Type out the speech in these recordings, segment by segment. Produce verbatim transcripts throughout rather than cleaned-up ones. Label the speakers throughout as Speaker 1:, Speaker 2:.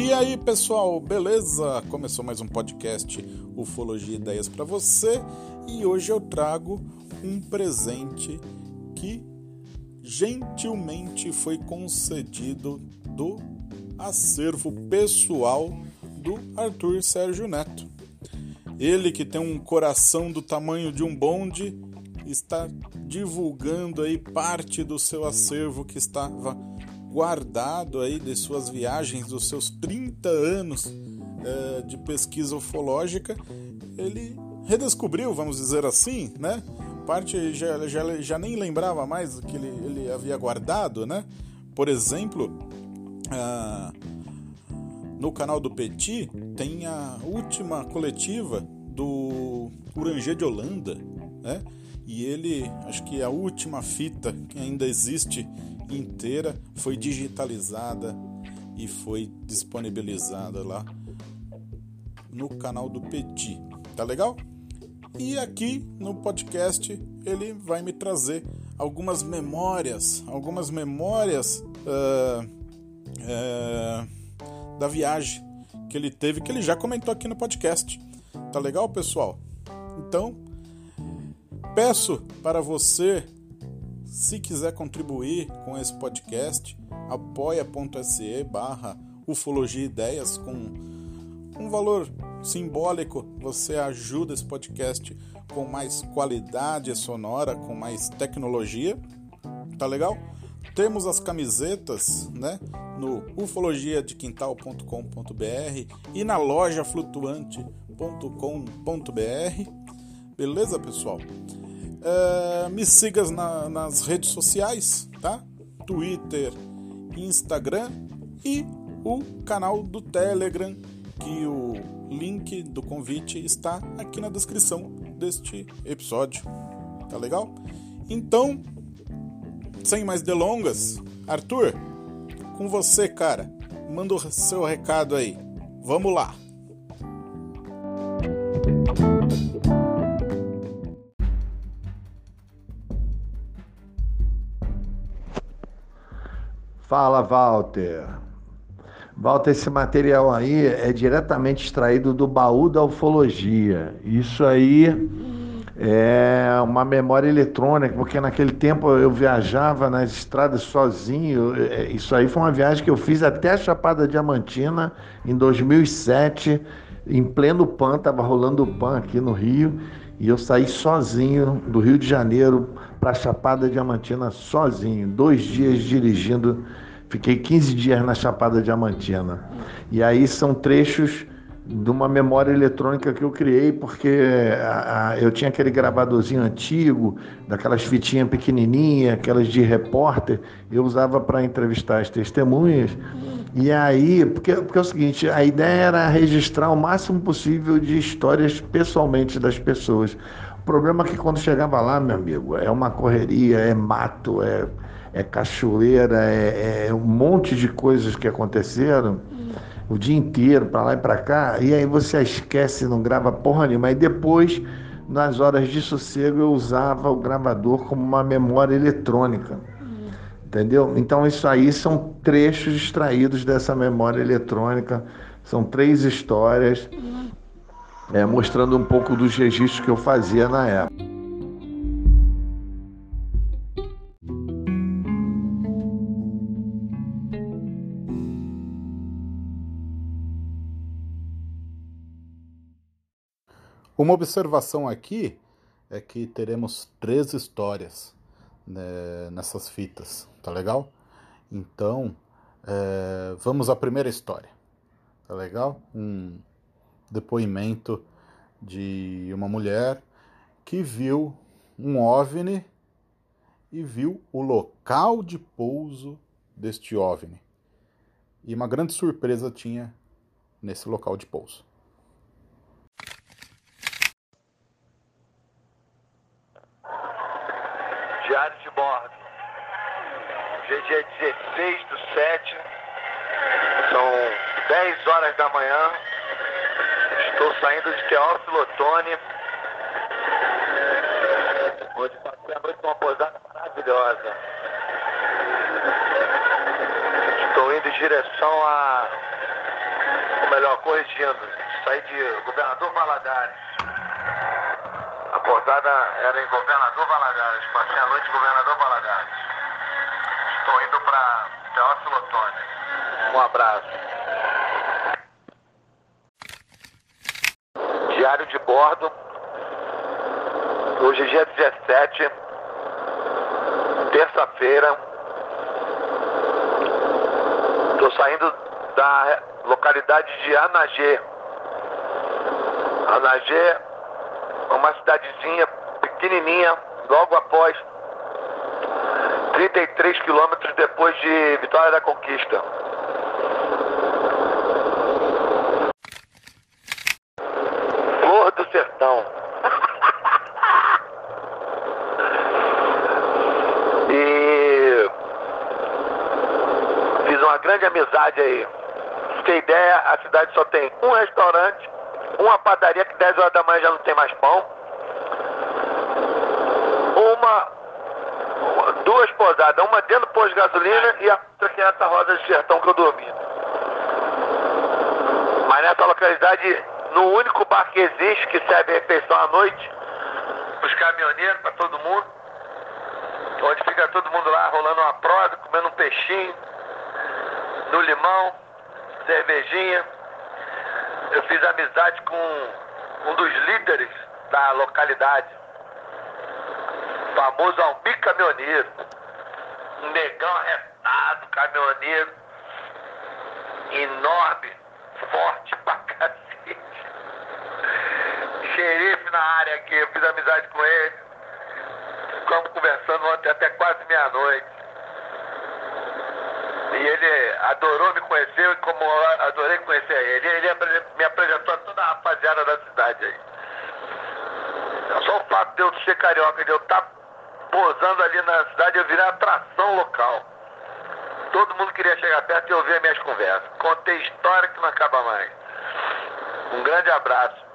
Speaker 1: E aí, pessoal, beleza? Começou mais um podcast Ufologia e Ideias para você e hoje eu trago um presente que gentilmente foi concedido do acervo pessoal do Arthur Sérgio Neto. Ele que tem um coração do tamanho de um bonde está divulgando aí parte do seu acervo que estava guardado aí de suas viagens, dos seus trinta anos é, de pesquisa ufológica. Ele redescobriu, vamos dizer assim, né? Parte já, já, já nem lembrava mais do que ele, ele havia guardado, né? Por exemplo, ah, no canal do Petit tem a última coletiva do Urangê de Holanda, né? E ele, acho que a última fita que ainda existe inteira foi digitalizada e foi disponibilizada lá no canal do Petit, tá legal? E aqui no podcast ele vai me trazer algumas memórias, algumas memórias uh, uh, da viagem que ele teve, que ele já comentou aqui no podcast, tá legal, pessoal? Então, peço para você, se quiser contribuir com esse podcast, apoia.se barra ufologia ideias, com um valor simbólico, você ajuda esse podcast com mais qualidade sonora, com mais tecnologia, tá legal? Temos as camisetas, né, no ufologia de quintal ponto com ponto b r e na loja flutuante ponto com ponto b r, beleza, pessoal? Uh, me sigas na, nas redes sociais, tá? Twitter, Instagram e o canal do Telegram, que o link do convite está aqui na descrição deste episódio, tá legal? Então, sem mais delongas, Arthur, com você, cara, manda o seu recado aí, vamos lá!
Speaker 2: Fala, Walter. Walter, esse material aí é diretamente extraído do baú da ufologia. Isso aí é uma memória eletrônica, porque naquele tempo eu viajava nas estradas sozinho. Isso aí foi uma viagem que eu fiz até a Chapada Diamantina em dois mil e sete, em pleno Pan, estava rolando o Pan aqui no Rio, e eu saí sozinho do Rio de Janeiro para a Chapada Diamantina sozinho, dois dias dirigindo, fiquei quinze dias na Chapada Diamantina. E aí são trechos de uma memória eletrônica que eu criei, porque a, a, eu tinha aquele gravadorzinho antigo, daquelas fitinhas pequenininhas, aquelas de repórter, eu usava para entrevistar as testemunhas. E aí, porque, porque é o seguinte, a ideia era registrar o máximo possível de histórias pessoalmente das pessoas. O problema é que quando chegava lá, meu amigo, é uma correria, é mato, é, é cachoeira, é, é um monte de coisas que aconteceram o dia inteiro, para lá e para cá, e aí você esquece, não grava porra nenhuma. E depois, nas horas de sossego, eu usava o gravador como uma memória eletrônica. Entendeu? Então isso aí são trechos extraídos dessa memória eletrônica, são três histórias, é, mostrando um pouco dos registros que eu fazia na época.
Speaker 1: Uma observação aqui é que teremos três histórias, né, nessas fitas, tá legal? Então, é, vamos à primeira história, tá legal? Um depoimento de uma mulher que viu um OVNI e viu o local de pouso deste OVNI. E uma grande surpresa tinha nesse local de pouso.
Speaker 3: Diário de bordo. Hoje é dia dezesseis do sete, são dez horas da manhã. Estou saindo de Teófilo Otoni, onde passei a noite numa pousada maravilhosa. Estou indo em direção a ou melhor, corrigindo, saí de Governador Valadares. A pousada era em Governador Valadares, passei a noite em Governador Valadares. Estou indo para Teófilo Otoni. Um abraço. Diário de bordo. Hoje é dia dezessete, terça-feira. Estou saindo da localidade de Anagê. Anagê é uma cidadezinha pequenininha, logo após trinta e três quilômetros depois de Vitória da Conquista. Flor do Sertão. E fiz uma grande amizade aí. Pra você ter ideia, a cidade só tem um restaurante, uma padaria que dez horas da manhã já não tem mais pão, uma duas pousadas, uma dentro do posto de gasolina e a outra que é essa Rosa de Sertão que eu dormi. Mas nessa localidade, no único bar que existe que serve refeição à noite, os caminhoneiros, para todo mundo, onde fica todo mundo lá rolando uma prosa, comendo um peixinho, no limão, cervejinha. Eu fiz amizade com um dos líderes da localidade, o famoso Almir Caminhoneiro, um negão arretado, caminhoneiro, enorme, forte pra cacete, xerife na área aqui. Eu fiz amizade com ele, ficamos conversando ontem até quase meia-noite. E ele adorou me conhecer, como eu adorei conhecer ele. Ele me apresentou a toda a rapaziada da cidade aí. Só o fato de eu ser carioca, de eu estar posando ali na cidade, eu virei atração local. Todo mundo queria chegar perto e ouvir as minhas conversas. Contei história que não acaba mais. Um grande abraço.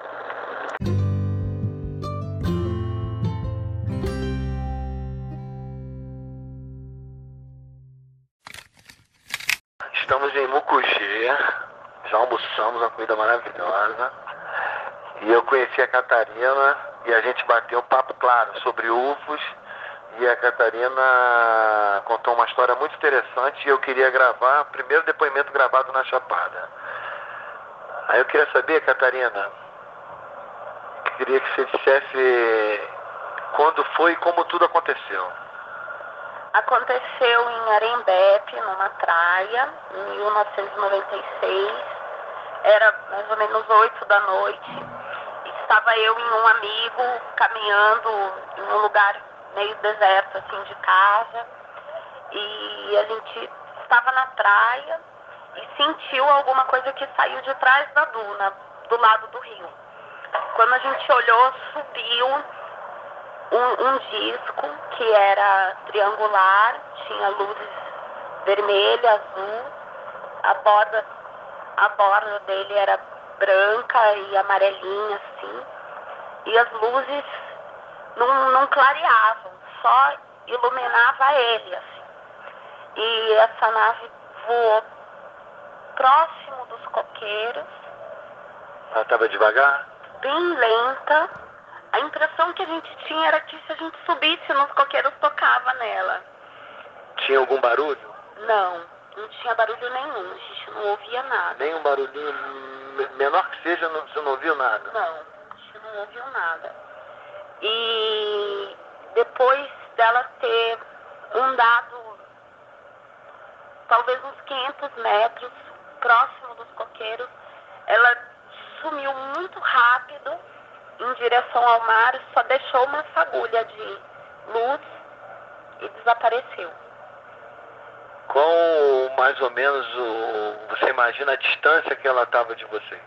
Speaker 3: Estamos em Mucugê, já almoçamos, uma comida maravilhosa. E eu conheci a Catarina e a gente bateu um papo claro sobre ufos. E a Catarina contou uma história muito interessante e eu queria gravar, primeiro depoimento gravado na Chapada. Aí eu queria saber, Catarina, queria que você dissesse quando foi e como tudo aconteceu.
Speaker 4: Aconteceu em Arembepe, numa praia, em mil novecentos e noventa e seis. Era mais ou menos oito da noite. Estava eu e um amigo caminhando em um lugar meio deserto, assim, de casa. E a gente estava na praia e sentiu alguma coisa que saiu de trás da duna, do lado do rio. Quando a gente olhou, subiu Um, um disco que era triangular, tinha luzes vermelha, azul, a borda, a borda dele era branca e amarelinha, assim, e as luzes não, não clareavam, só iluminava ele, assim. E essa nave voou próximo dos coqueiros.
Speaker 3: Ela estava devagar?
Speaker 4: Bem lenta. A impressão que a gente tinha era que se a gente subisse nos coqueiros, tocava nela.
Speaker 3: Tinha algum barulho?
Speaker 4: Não, não tinha barulho nenhum, a gente não ouvia nada.
Speaker 3: Nem um barulhinho menor que seja, não, você não ouviu nada?
Speaker 4: Não, a gente não ouviu nada. E depois dela ter andado talvez uns quinhentos metros próximo dos coqueiros, ela sumiu muito rápido em direção ao mar, só deixou uma fagulha de luz e desapareceu.
Speaker 3: Qual mais ou menos o, você imagina a distância que ela estava de vocês?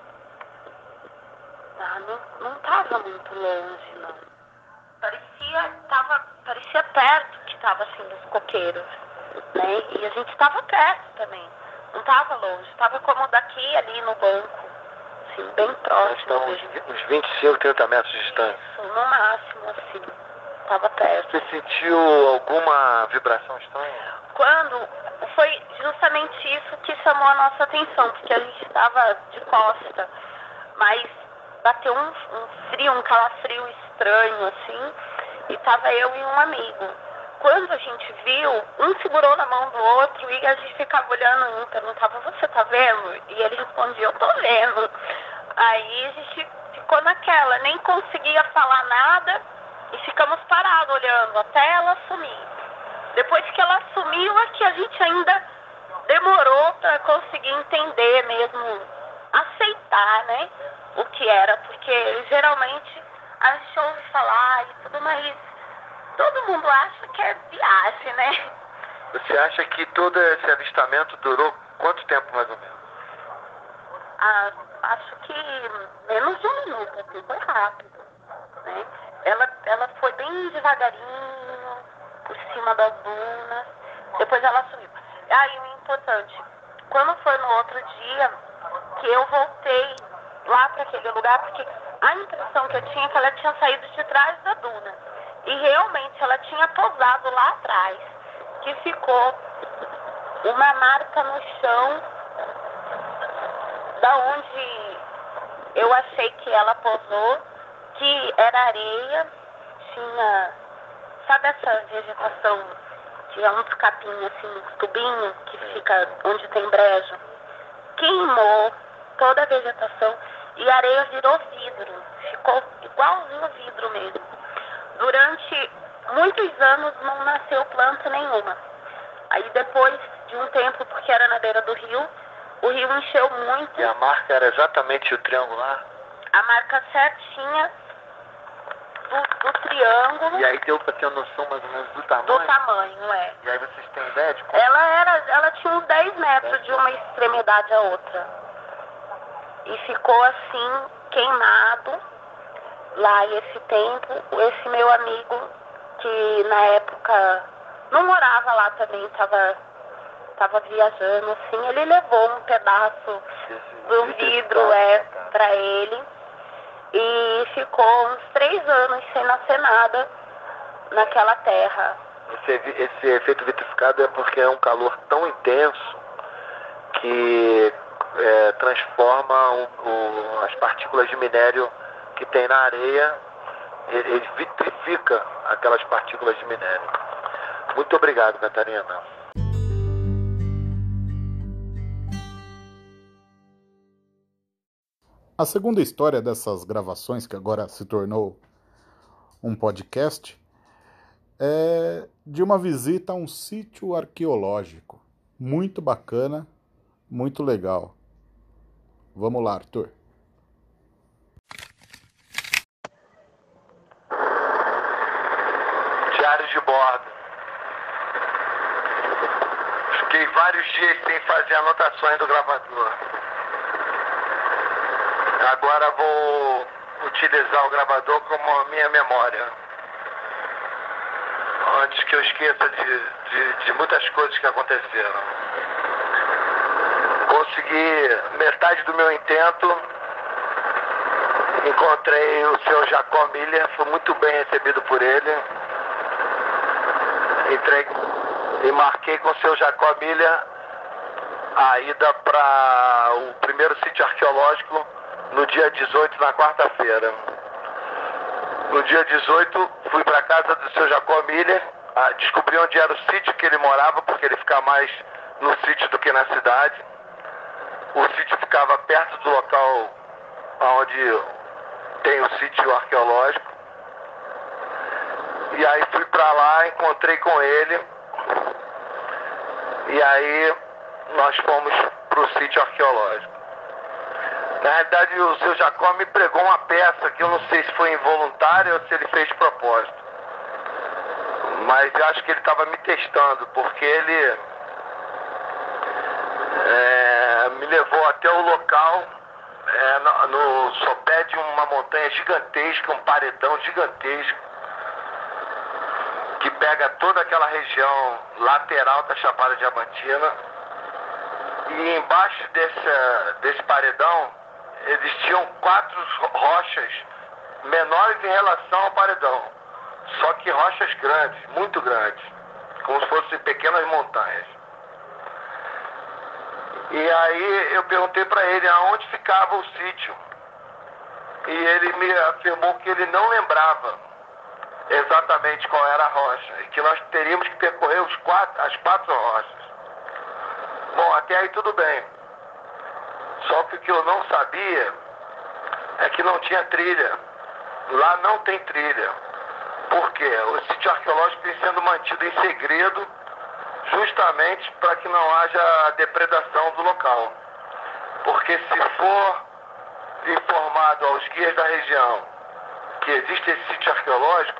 Speaker 4: Ah, não estava muito longe, não. Parecia, tava, parecia perto que estava assim dos coqueiros, né? E a gente estava perto também, não estava longe, estava como daqui ali no banco. Assim, bem próximo.
Speaker 3: Então, uns, uns vinte e cinco, trinta metros de distância?
Speaker 4: Isso, no máximo, assim, estava perto.
Speaker 3: Você sentiu alguma vibração estranha?
Speaker 4: Quando foi justamente justamente isso que chamou a nossa atenção, porque a gente estava de costa, mas bateu um, um frio, um calafrio estranho, assim, e tava eu e um amigo. Quando a gente viu, um segurou na mão do outro e a gente ficava olhando um, perguntava, você tá vendo? E ele respondia, eu tô vendo. Aí a gente ficou naquela, nem conseguia falar nada e ficamos parados olhando até ela sumir. Depois que ela sumiu, é que a gente ainda demorou para conseguir entender mesmo, aceitar, né, o que era, porque geralmente a gente ouve falar e tudo, mas todo mundo acha que é viagem, né?
Speaker 3: Você acha que todo esse avistamento durou quanto tempo, mais ou menos?
Speaker 4: Ah, acho que menos de um minuto, assim, foi rápido, né? Ela, ela foi bem devagarinho, por cima das dunas, depois ela sumiu. Ah, e o importante, quando foi no outro dia, que eu voltei lá para aquele lugar, porque a impressão que eu tinha é que ela tinha saído de trás da duna. E realmente ela tinha pousado lá atrás, que ficou uma marca no chão da onde eu achei que ela pousou, que era areia, tinha, sabe essa vegetação, que é uns capinhos assim, uns tubinhos, que fica onde tem brejo? Queimou toda a vegetação e a areia virou vidro, ficou igualzinho vidro mesmo. Durante muitos anos não nasceu planta nenhuma. Aí depois de um tempo, porque era na beira do rio, o rio encheu muito.
Speaker 3: E a marca era exatamente o triangular?
Speaker 4: A marca certinha do, do triângulo.
Speaker 3: E aí deu pra ter uma noção mais ou menos do tamanho?
Speaker 4: Do tamanho, é.
Speaker 3: E aí vocês têm ideia de como?
Speaker 4: Ela, era, ela tinha uns dez metros de uma extremidade à outra. E ficou assim, queimado lá esse tempo. Esse meu amigo, que na época não morava lá também, estava tava viajando, assim, ele levou um pedaço do vidro é, para ele e ficou uns três anos sem nascer nada naquela terra.
Speaker 3: Esse, esse efeito vitrificado é porque é um calor tão intenso que é, transforma o, o, as partículas de minério que tem na areia, ele, ele vitrifica aquelas partículas de minério. Muito obrigado, Catarina.
Speaker 1: A segunda história dessas gravações, que agora se tornou um podcast, é de uma visita a um sítio arqueológico. Muito bacana, muito legal. Vamos lá, Arthur.
Speaker 3: Diário de bordo. Fiquei vários dias sem fazer anotações do gravador. Agora vou utilizar o gravador como a minha memória. Antes que eu esqueça de, de, de muitas coisas que aconteceram. Consegui metade do meu intento. Encontrei o seu Jacó Miller, fui muito bem recebido por ele. Entrei e marquei com o seu Jacó Miller a ida para o primeiro sítio arqueológico no dia dezoito, na quarta-feira. No dia dezoito, fui para a casa do seu Jacó Miller, descobri onde era o sítio que ele morava, porque ele ficava mais no sítio do que na cidade. O sítio ficava perto do local onde tem o sítio arqueológico. E aí fui para lá, encontrei com ele. E aí nós fomos para o sítio arqueológico. Na realidade, o seu Jacó me pregou uma peça que eu não sei se foi involuntária ou se ele fez de propósito. Mas eu acho que ele estava me testando, porque ele é, me levou até o local, é, no, no sopé de uma montanha gigantesca, um paredão gigantesco, que pega toda aquela região lateral da Chapada Diamantina. E embaixo desse, desse paredão existiam quatro rochas menores em relação ao paredão, só que rochas grandes, muito grandes, como se fossem pequenas montanhas. E aí eu perguntei para ele aonde ficava o sítio. E ele me afirmou que ele não lembrava exatamente qual era a rocha. E que nós teríamos que percorrer os quatro, as quatro rochas. Bom, até aí tudo bem. Só que o que eu não sabia é que não tinha trilha. Lá não tem trilha. Por quê? O sítio arqueológico vem sendo mantido em segredo justamente para que não haja depredação do local. Porque se for informado aos guias da região que existe esse sítio arqueológico,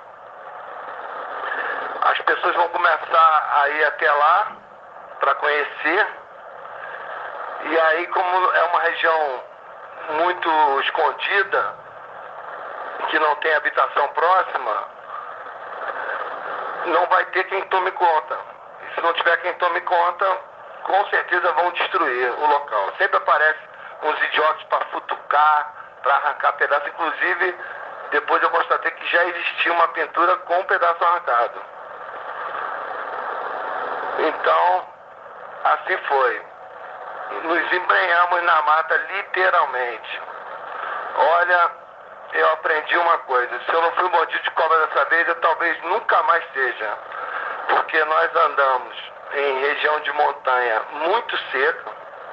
Speaker 3: as pessoas vão começar a ir até lá para conhecer. E aí, como é uma região muito escondida, que não tem habitação próxima, não vai ter quem tome conta. E se não tiver quem tome conta, com certeza vão destruir o local. Sempre aparece uns idiotas para futucar, para arrancar pedaço. Inclusive, depois eu constatei que já existia uma pintura com um pedaço arrancado. Então, assim foi. Nos embrenhamos na mata, literalmente. Olha, eu aprendi uma coisa. Se eu não fui mordido de cobra dessa vez, eu talvez nunca mais seja. Porque nós andamos em região de montanha muito seca,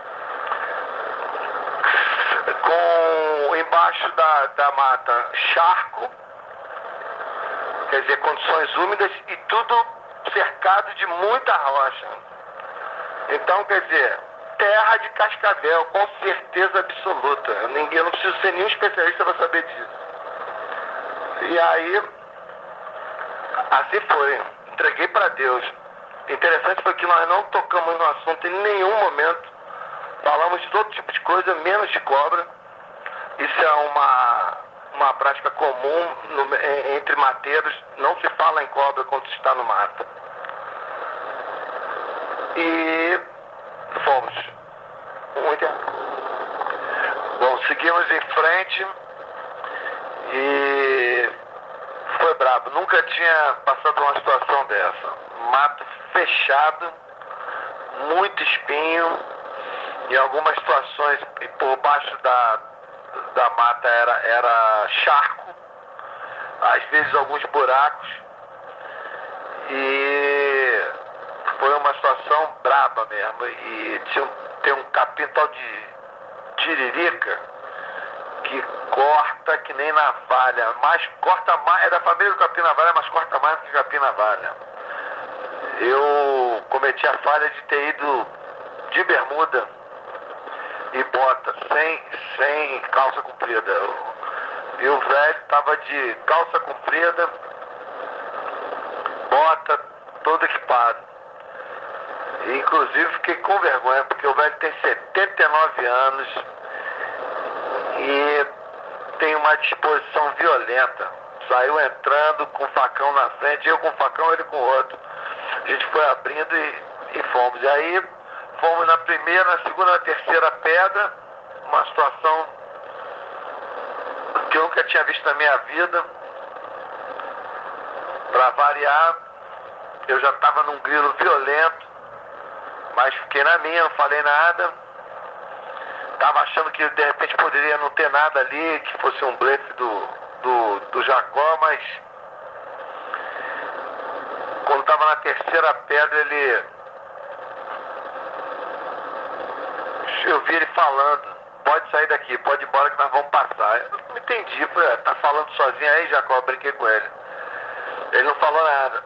Speaker 3: com embaixo da, da mata charco, quer dizer, condições úmidas, e tudo cercado de muita rocha. Então, quer dizer, terra de cascavel, com certeza absoluta. Ninguém, eu não preciso ser nenhum especialista para saber disso. E aí, assim foi. Entreguei para Deus. Interessante foi que nós não tocamos no assunto em nenhum momento. Falamos de todo tipo de coisa, menos de cobra. Isso é uma, uma prática comum no, entre mateiros. Não se fala em cobra quando se está no mato. E fomos. Muito. Bom, seguimos em frente e foi brabo. Nunca tinha passado uma situação dessa. Mato fechado, muito espinho. Em algumas situações, por baixo da, da mata era, era charco, às vezes alguns buracos. E foi uma situação braba mesmo. E tinha, tem um capim tal de tiririca que corta que nem navalha. Mas corta mais, é da família do capim navalha, mas corta mais do que capim navalha. Eu cometi a falha de ter ido de bermuda e bota, sem, sem calça comprida. E o velho estava de calça comprida, bota, todo equipado. E, inclusive, fiquei com vergonha, porque o velho tem setenta e nove anos e tem uma disposição violenta. Saiu entrando com o facão na frente, eu com o facão, ele com o outro. A gente foi abrindo e, e fomos. E aí fomos na primeira, na segunda, na terceira pedra, uma situação que eu nunca tinha visto na minha vida. Para variar, eu já estava num grilo violento, mas fiquei na minha, não falei nada. Estava achando que de repente poderia não ter nada ali, que fosse um blefe do, do, do Jacó, mas quando estava na terceira pedra, ele... eu vi ele falando, pode sair daqui, pode ir embora que nós vamos passar. Eu não entendi, falei, tá falando sozinho aí, Jacó? Eu brinquei com ele. Ele não falou nada.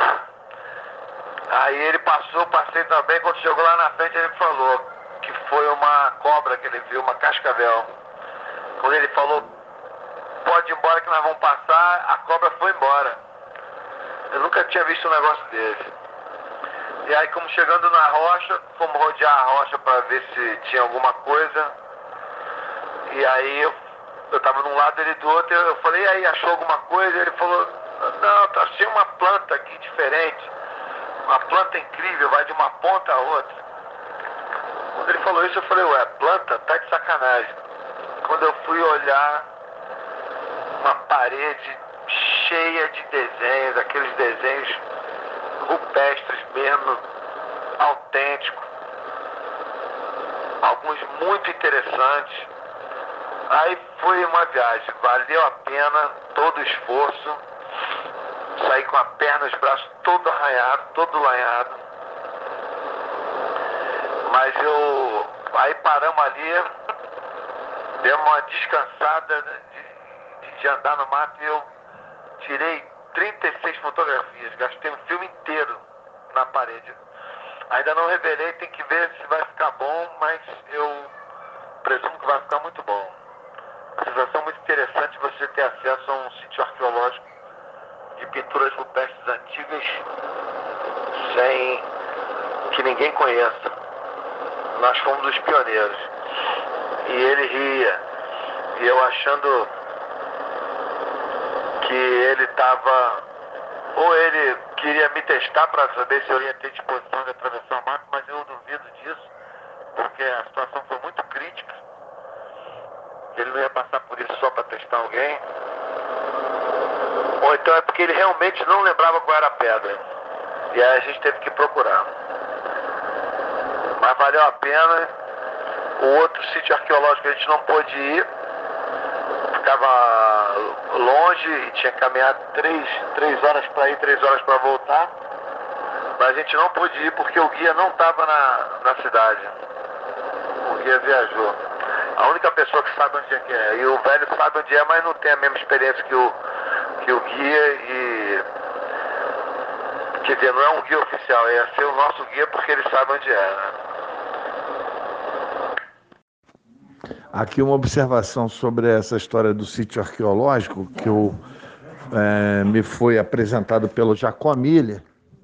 Speaker 3: Aí ele passou, passei também, quando chegou lá na frente ele falou que foi uma cobra que ele viu, uma cascavel. Quando ele falou, pode ir embora que nós vamos passar, a cobra foi embora. Eu nunca tinha visto um negócio desse. E aí, como chegando na rocha, fomos rodear a rocha para ver se tinha alguma coisa. E aí eu, eu tava de um lado, ele do outro, eu falei, e aí, achou alguma coisa? Ele falou, não, tá, achei uma planta aqui diferente. Uma planta incrível, vai de uma ponta a outra. Quando ele falou isso, eu falei, ué, planta? Tá de sacanagem. Quando eu fui olhar, uma parede cheia de desenhos, aqueles desenhos rupestres mesmo, autênticos. alguns muito interessantes. Aí foi uma viagem, valeu a pena todo o esforço. Saí com a perna, os braços todo arranhado, todo lanhado. Mas eu... Aí paramos ali, demos uma descansada de, de andar no mato e eu tirei trinta e seis fotografias, gastei um filme inteiro na parede. Ainda não revelei, tem que ver se vai ficar bom, mas eu presumo que vai ficar muito bom. Uma sensação muito interessante você ter acesso a um sítio arqueológico de pinturas rupestres antigas sem que ninguém conheça. Nós fomos os pioneiros. E ele ria. E eu achando que ele estava... Ou ele queria me testar para saber se eu ia ter disposição de atravessar o mato, mas eu duvido disso, porque a situação foi muito crítica. Ele não ia passar por isso só para testar alguém. Ou então é porque ele realmente não lembrava qual era a pedra. E aí a gente teve que procurar. Mas valeu a pena. O outro sítio arqueológico a gente não pôde ir. Ficava longe e tinha que caminhar três, três horas para ir, três horas para voltar. Mas a gente não pôde ir porque o guia não estava na, na cidade. O guia viajou. A única pessoa que sabe onde é que é. E o velho sabe onde é, mas não tem a mesma experiência que o, que o guia e... Quer dizer, não é um guia oficial, é ser o nosso guia porque ele sabe onde é, né?
Speaker 2: Aqui uma observação sobre essa história do sítio arqueológico que eu, é, me foi apresentado pelo Jacó Miller,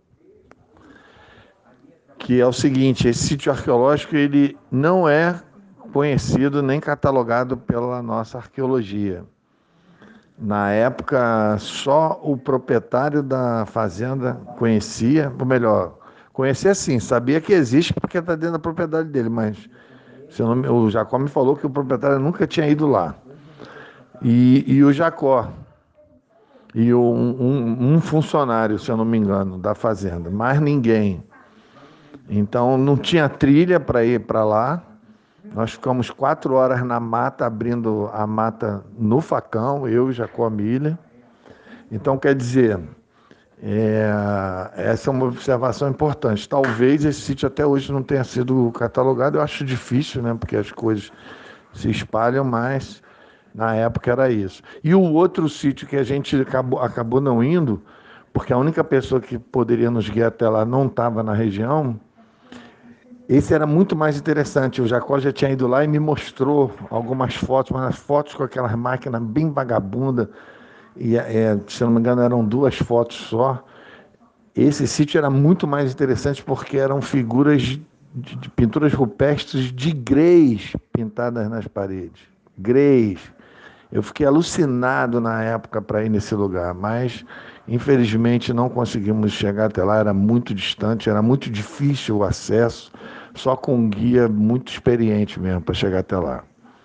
Speaker 2: que é o seguinte: esse sítio arqueológico ele não é conhecido nem catalogado pela nossa arqueologia. Na época, só o proprietário da fazenda conhecia, ou melhor, conhecia sim, sabia que existe porque está dentro da propriedade dele, mas se eu não, o Jacó me falou que o proprietário nunca tinha ido lá. E, e o Jacó, e o, um, um funcionário, se eu não me engano, da fazenda, mais ninguém. Então não tinha trilha para ir para lá. Nós ficamos quatro horas na mata, abrindo a mata no facão, eu e Jacó Miller. Então, quer dizer, é, essa é uma observação importante. Talvez esse sítio até hoje não tenha sido catalogado. Eu acho difícil, né? Porque as coisas se espalham, mas na época era isso. E o outro sítio que a gente acabou, acabou não indo, porque a única pessoa que poderia nos guiar até lá não estava na região. Esse era muito mais interessante. O Jacó já tinha ido lá e me mostrou algumas fotos, mas as fotos com aquelas máquinas bem vagabundas. E, é, se eu não me engano, eram duas fotos só. Esse sítio era muito mais interessante porque eram figuras de, de pinturas rupestres de greys pintadas nas paredes. Greys. Eu fiquei alucinado na época para ir nesse lugar, mas infelizmente não conseguimos chegar até lá, era muito distante, era muito difícil o acesso, só com um guia muito experiente mesmo para chegar até lá.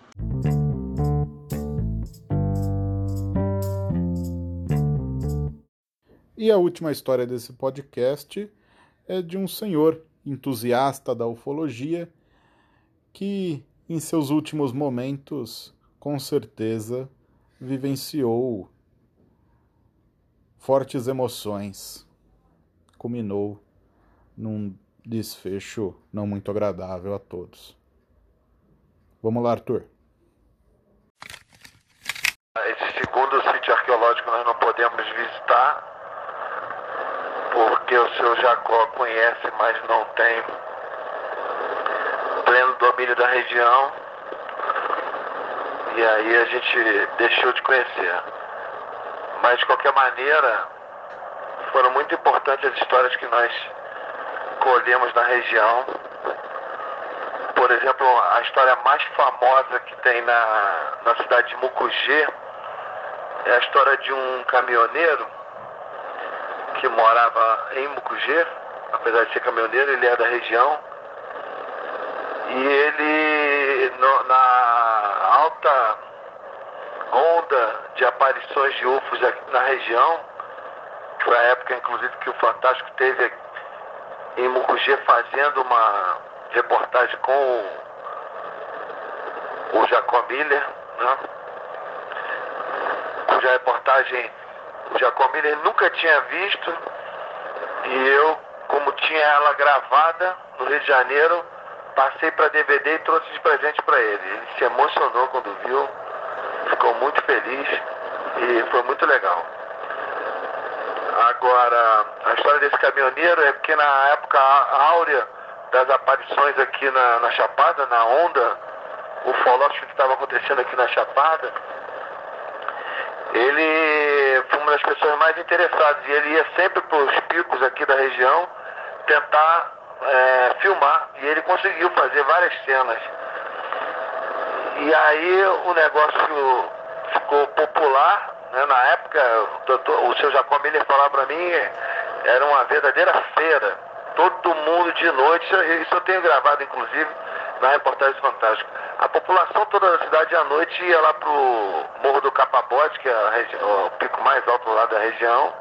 Speaker 1: E a última história desse podcast é de um senhor entusiasta da ufologia que, em seus últimos momentos, com certeza, vivenciou fortes emoções. Culminou num desfecho não muito agradável a todos. Vamos lá, Arthur.
Speaker 3: Esse segundo sítio arqueológico nós não podemos visitar, porque o seu Jacó conhece, mas não tem pleno domínio da região. E aí a gente deixou de conhecer. Mas, de qualquer maneira, foram muito importantes as histórias que nós colhemos na região. Por exemplo, a história mais famosa que tem na, na cidade de Mucugê é a história de um caminhoneiro que morava em Mucugê. Apesar de ser caminhoneiro, ele é da região. E ele, no, na alta onda de aparições de U F Os aqui na região, que foi a época, inclusive, que o Fantástico teve em Mucugê fazendo uma reportagem com o Jacó Miller, né? Cuja reportagem o Jacó Miller nunca tinha visto, e eu, como tinha ela gravada no Rio de Janeiro, passei para D V D e trouxe de presente para ele. Ele se emocionou quando viu, ficou muito feliz e foi muito legal. Agora, a história desse caminhoneiro é porque na época áurea das aparições aqui na, na Chapada, na onda ufológica que estava acontecendo aqui na Chapada, ele foi uma das pessoas mais interessadas e ele ia sempre para os picos aqui da região tentar é, filmar, e ele conseguiu fazer várias cenas. E aí o negócio ficou popular, né? Na época o, doutor, o seu Jacó Miller falava para mim, era uma verdadeira feira, todo mundo de noite, isso eu tenho gravado inclusive na reportagem fantástica. A população toda da cidade à noite ia lá pro Morro do Capabode, que é a regi- o pico mais alto lá da região,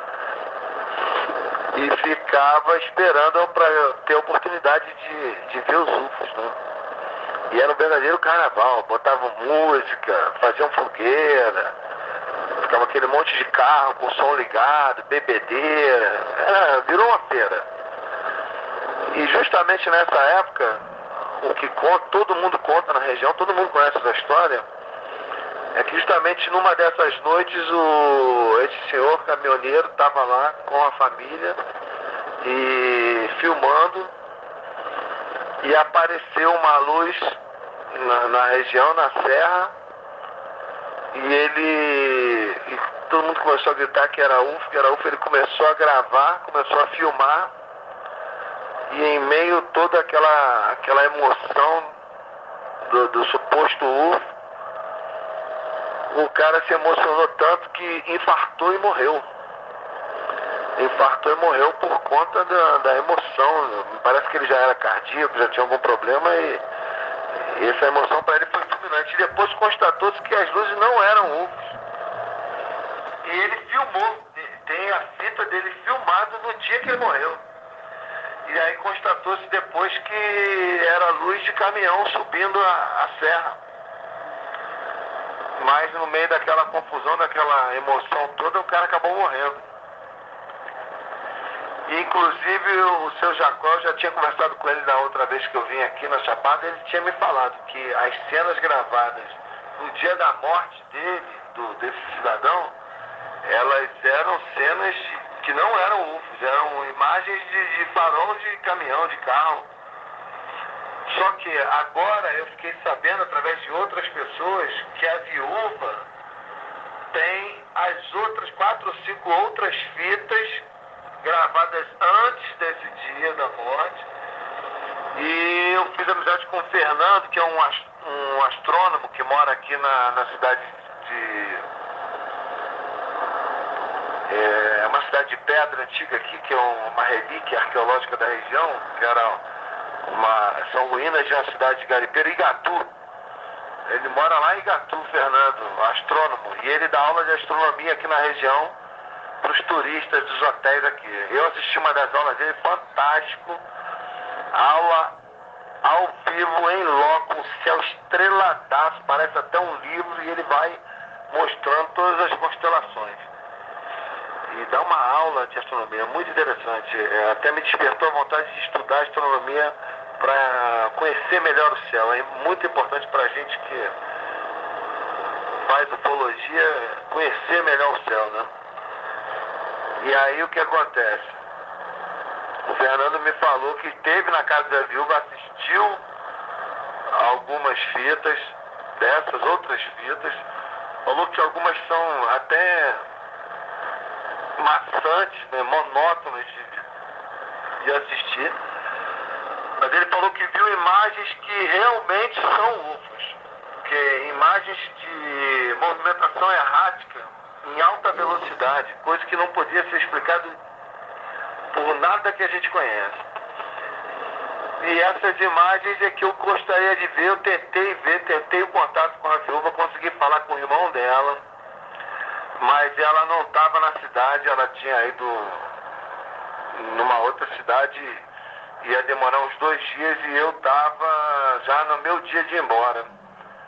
Speaker 3: e ficava esperando para ter a oportunidade de, de ver os U F Os, né? E era um verdadeiro carnaval, botavam música, faziam fogueira, ficava aquele monte de carro com som ligado, bebedeira, era, virou uma feira. E justamente nessa época, o que conta, todo mundo conta na região, todo mundo conhece essa história, é que justamente numa dessas noites o, esse senhor caminhoneiro estava lá com a família e filmando, e apareceu uma luz na, na região, na serra, e ele, e todo mundo começou a gritar que era U F O, que era U F O, ele começou a gravar, começou a filmar, e em meio toda aquela, aquela emoção do, do suposto U F O, o cara se emocionou tanto que infartou e morreu. Infartou e morreu por conta da, da emoção. Parece que ele já era cardíaco, já tinha algum problema, e, e essa emoção para ele foi fulminante. E depois constatou-se que as luzes não eram U F Os. E ele filmou, tem a fita dele filmado no dia que ele morreu. E aí constatou-se depois que era luz de caminhão subindo a, a serra. Mas no meio daquela confusão, daquela emoção toda, o cara acabou morrendo. E, inclusive o seu Jacó, eu já tinha conversado com ele na outra vez que eu vim aqui na Chapada, ele tinha me falado que as cenas gravadas no dia da morte dele, do, desse cidadão, elas eram cenas que não eram U F Os, eram imagens de, de farol de caminhão, de carro. Só que agora eu fiquei sabendo, através de outras pessoas, que a viúva tem as outras quatro ou cinco outras fitas gravadas antes desse dia da morte. E eu fiz amizade com o Fernando, que é um, ast- um astrônomo que mora aqui na, na cidade de... É uma cidade de pedra antiga aqui, que é uma relíquia arqueológica da região, que era uma, são ruínas de uma cidade de garimpeiro, Igatu. Ele mora lá em Igatu, Fernando, astrônomo, e ele dá aula de astronomia aqui na região para os turistas dos hotéis aqui. Eu assisti uma das aulas dele, fantástico, aula ao vivo, em loco, um céu estreladaço, parece até um livro, e ele vai mostrando todas as constelações. E dá uma aula de astronomia muito interessante. É, até me despertou a vontade de estudar astronomia para conhecer melhor o céu. É muito importante para a gente que faz ufologia conhecer melhor o céu, né? E aí o que acontece? O Fernando me falou que esteve na casa da viúva, assistiu algumas fitas, dessas outras fitas, falou que algumas são até maçantes, né, monótonas de, de assistir. Mas ele falou que viu imagens que realmente são U F Os, que imagens de movimentação errática em alta velocidade, coisa que não podia ser explicado por nada que a gente conhece. E essas imagens é que eu gostaria de ver, eu tentei ver, tentei o contato com a viúva, consegui falar com o irmão dela, mas ela não estava na cidade, ela tinha ido numa outra cidade, ia demorar uns dois dias e eu estava já no meu dia de ir embora.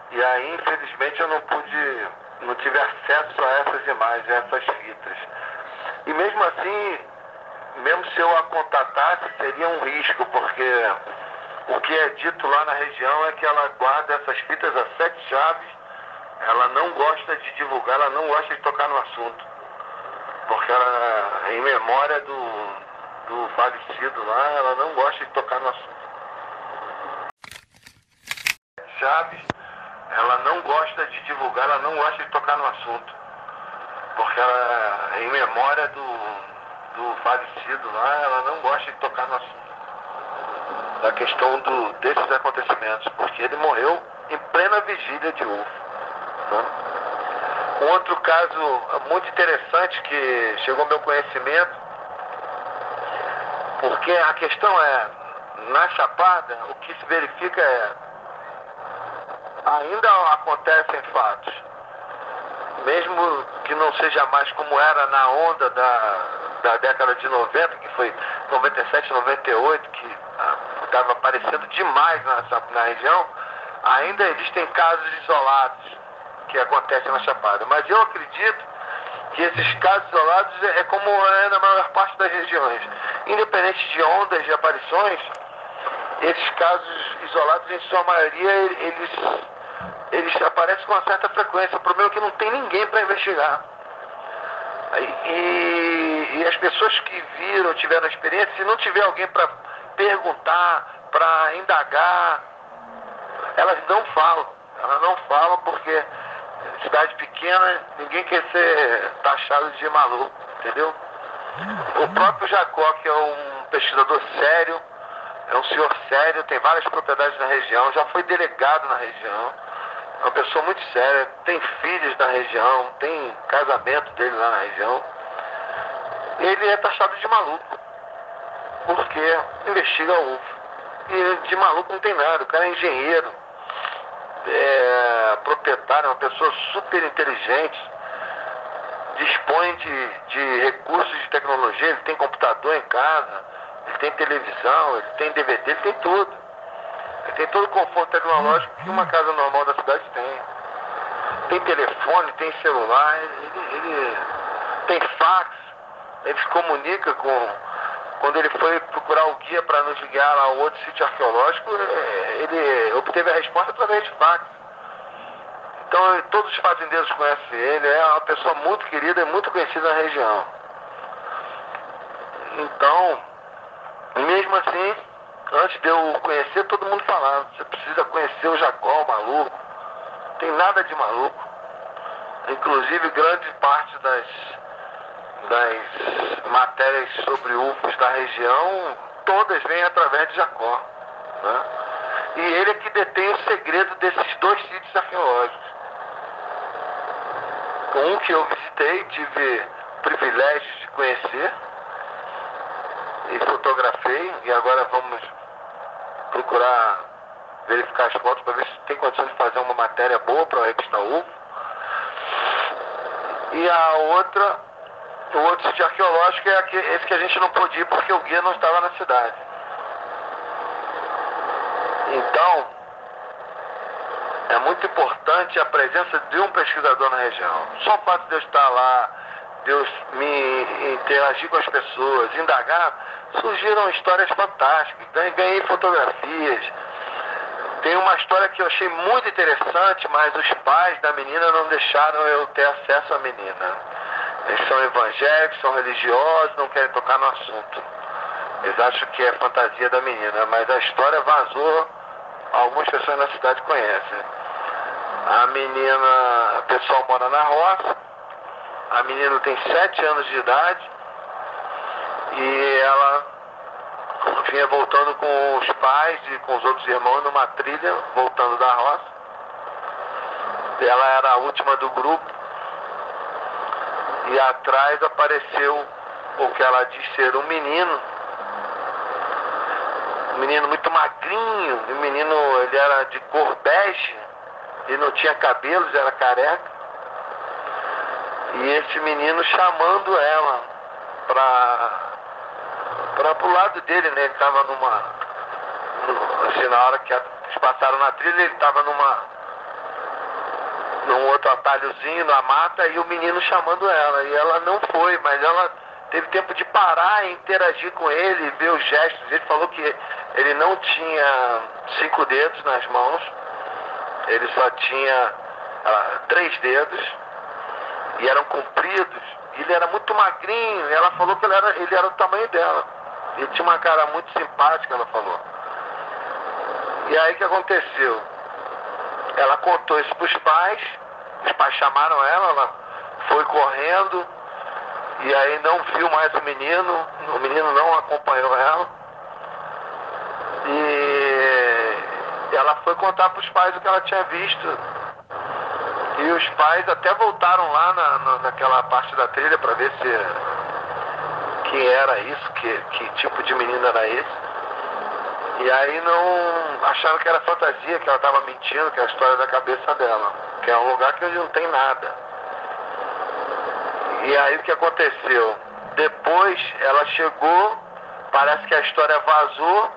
Speaker 3: E aí, infelizmente, eu não pude, não tive acesso a essas imagens, a essas fitas. E mesmo assim, mesmo se eu a contatasse, seria um risco, porque o que é dito lá na região é que ela guarda essas fitas a sete chaves, ela não gosta de divulgar, ela não gosta de tocar no assunto, porque ela, em memória do, do falecido lá, ela não gosta de tocar no assunto. Chaves, ela não gosta de divulgar, ela não gosta de tocar no assunto, porque ela, em memória do, do falecido lá, ela não gosta de tocar no assunto, da questão do, desses acontecimentos, porque ele morreu em plena vigília de U F O. Né? Um outro caso muito interessante que chegou ao meu conhecimento, porque a questão é, na Chapada, o que se verifica é, ainda acontecem fatos, mesmo que não seja mais como era na onda da, da década de noventa, que foi noventa e sete, noventa e oito, que estava aparecendo demais nessa, na região, ainda existem casos isolados que acontecem na Chapada. Mas eu acredito que esses casos isolados é como é na maior parte das regiões. Independente de ondas de aparições, esses casos isolados, em sua maioria, eles, eles aparecem com uma certa frequência. O problema é que não tem ninguém para investigar. E, e as pessoas que viram, tiveram experiência, se não tiver alguém para perguntar, para indagar, elas não falam. Elas não falam porque cidade pequena, ninguém quer ser taxado de maluco, entendeu? O próprio Jacó, que é um pesquisador sério, é um senhor sério, tem várias propriedades na região, já foi delegado na região, é uma pessoa muito séria, tem filhos na região, tem casamento dele lá na região. Ele é taxado de maluco, porque investiga o U F O. E de maluco não tem nada, o cara é engenheiro, é proprietário, é uma pessoa super inteligente, dispõe de, de recursos de tecnologia, ele tem computador em casa, ele tem televisão, ele tem D V D, ele tem tudo. Ele tem todo o conforto tecnológico que uma casa normal da cidade tem. Tem telefone, tem celular, ele, ele tem fax, ele se comunica com... Quando ele foi procurar o guia para nos ligar ao outro sítio arqueológico, ele obteve a resposta através de fax. Então, todos os fazendeiros conhecem ele, é uma pessoa muito querida e muito conhecida na região. Então, mesmo assim, antes de eu o conhecer, todo mundo falava, você precisa conhecer o Jacó, o maluco. Não tem nada de maluco. Inclusive, grande parte das... das matérias sobre U F Os da região, todas vêm através de Jacó. Né? E ele é que detém o segredo desses dois sítios arqueológicos. Um que eu visitei, tive o privilégio de conhecer e fotografei, e agora vamos procurar verificar as fotos para ver se tem condição de fazer uma matéria boa para a revista U F O. E a outra... O outro sítio arqueológico é esse que a gente não pôde ir porque o guia não estava na cidade. Então, é muito importante a presença de um pesquisador na região. Só o fato de eu estar lá, de eu me interagir com as pessoas, indagar, surgiram histórias fantásticas. Então, ganhei fotografias. Tem uma história que eu achei muito interessante, mas os pais da menina não deixaram eu ter acesso à menina. Eles são evangélicos, são religiosos, não querem tocar no assunto. Eles acham que é fantasia da menina, mas a história vazou, algumas pessoas na cidade conhecem. A menina, o pessoal mora na roça, a menina tem sete anos de idade e ela vinha voltando com os pais e com os outros irmãos numa trilha, voltando da roça. Ela era a última do grupo. E atrás apareceu o que ela diz ser um menino. Um menino muito magrinho. Um menino, ele era de cor bege. Ele não tinha cabelos, era careca. E esse menino chamando ela para para pro lado dele, né? Ele estava numa... Assim, na hora que eles passaram na trilha, ele estava numa... num outro atalhozinho, na mata, e o menino chamando ela. E ela não foi, mas ela teve tempo de parar e interagir com ele, ver os gestos. Ele falou que ele não tinha cinco dedos nas mãos, ele só tinha uh, três dedos, e eram compridos. Ele era muito magrinho, e ela falou que ele era, ele era o tamanho dela. Ele tinha uma cara muito simpática, ela falou. E aí o que aconteceu? Ela contou isso para os pais, os pais chamaram ela, ela foi correndo, e aí não viu mais o menino, o menino não acompanhou ela. E ela foi contar para os pais o que ela tinha visto. E os pais até voltaram lá na, na, naquela parte da trilha para ver se quem era isso, que, que tipo de menino era esse. E aí não acharam que era fantasia, que ela estava mentindo, que é a história da cabeça dela, que é um lugar que não tem nada. E aí o que aconteceu? Depois ela chegou, parece que a história vazou,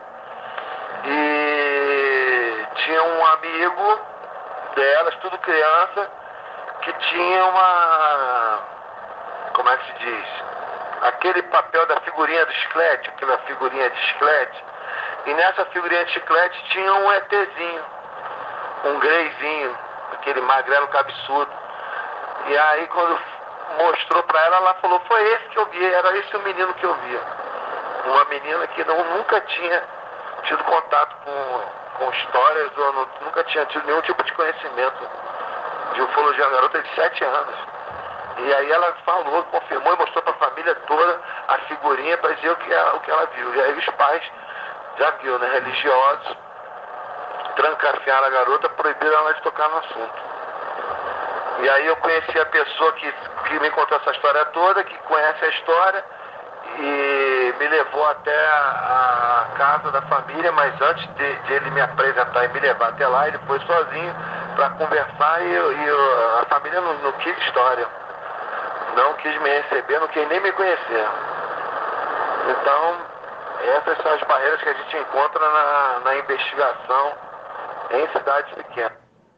Speaker 3: e tinha um amigo delas, tudo criança, que tinha uma, como é que se diz? Aquele papel da figurinha do chiclete, aquela figurinha de chiclete. E nessa figurinha de chiclete tinha um ETzinho, um greyzinho, aquele magrelo cabeçudo. E aí quando mostrou pra ela, ela falou, foi esse que eu vi, era esse o menino que eu via. Uma menina que não, nunca tinha tido contato com, com histórias, ou não, nunca tinha tido nenhum tipo de conhecimento de ufologia, uma garota de sete anos. E aí ela falou, confirmou e mostrou pra família toda a figurinha para dizer o que, ela, o que ela viu. E aí os pais, já viu, né, religiosos, trancafiaram a garota, proibiram ela de tocar no assunto. E aí eu conheci a pessoa que, que me contou essa história toda, que conhece a história, e me levou até a, a casa da família, mas antes de, de ele me apresentar e me levar até lá, ele foi sozinho para conversar, e, e a família não, não quis história, não quis me receber, não quis nem me conhecer. Então, essas são as barreiras que a gente encontra na, na investigação em cidades pequenas.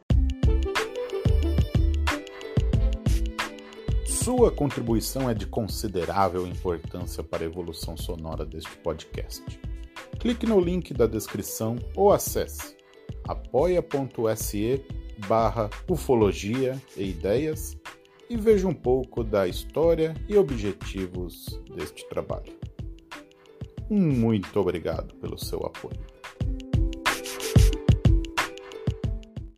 Speaker 1: Sua contribuição é de considerável importância para a evolução sonora deste podcast. Clique no link da descrição ou acesse apoia.se barra ufologia e ideias e veja um pouco da história e objetivos deste trabalho. Muito obrigado pelo seu apoio.